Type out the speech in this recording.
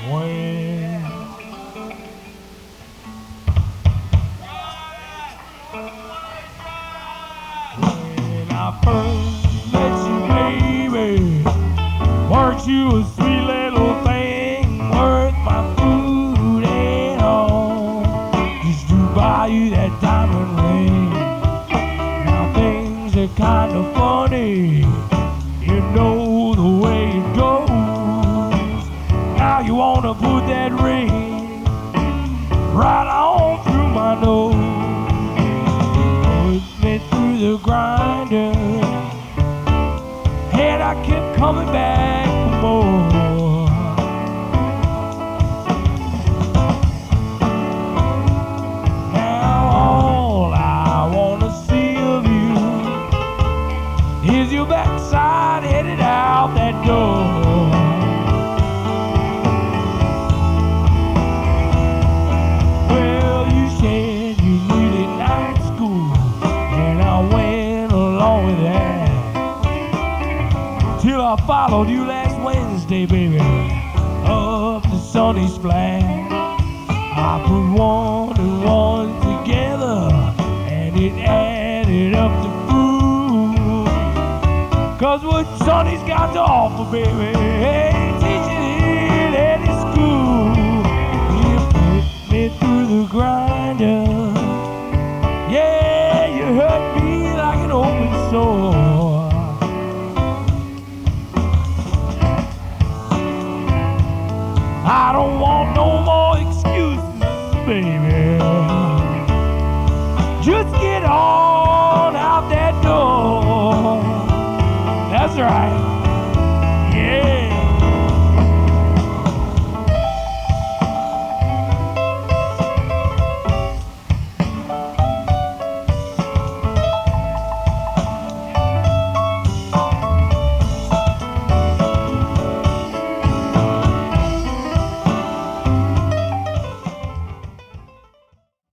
When I first met you, baby, weren't you a sweet little thing worth my food and all? Just to buy you that diamond ring. Now things are kind of funny, you know the way it goes. Now you wanna put that ring right on through my nose. Put me through the grinder, and I kept coming back for more. Now all I wanna see of you is your backside headed out that door. Well, you said you needed night school, and I went along with that. Till I followed you last Wednesday, baby, up to Sunny Splash. I put one and one together, and it added up to food. 'Cause what Sonny's got to offer, baby, ain't teaching it at his school. You put me through the grinder, yeah, you hurt me like an open sore. I don't want no more excuses, baby. Just get on out that door. That's right.